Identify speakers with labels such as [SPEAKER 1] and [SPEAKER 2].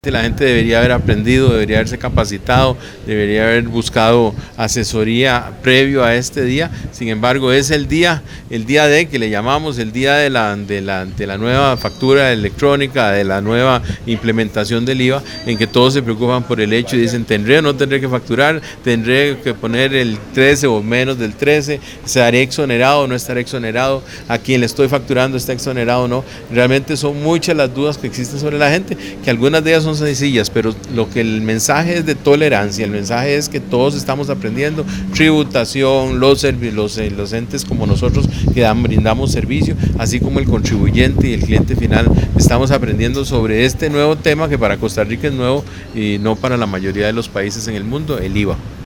[SPEAKER 1] La gente debería haber aprendido, debería haberse capacitado, debería haber buscado asesoría previo a este día. Sin embargo, es el día D que le llamamos el día de la nueva factura electrónica, de la nueva implementación del IVA, en que todos se preocupan por el hecho y dicen, ¿tendré o no tendré que facturar? ¿Tendré que poner el 13 o menos del 13? ¿Estaré exonerado o no estaré exonerado? ¿A quien le estoy facturando está exonerado o no? Realmente son muchas las dudas que existen sobre la gente, que algunas de ellas son sencillas, pero lo que el mensaje es de tolerancia, el mensaje es que todos estamos aprendiendo, tributación, los entes como nosotros que brindamos servicio, así como el contribuyente y el cliente final, estamos aprendiendo sobre este nuevo tema que para Costa Rica es nuevo y no para la mayoría de los países en el mundo, el IVA.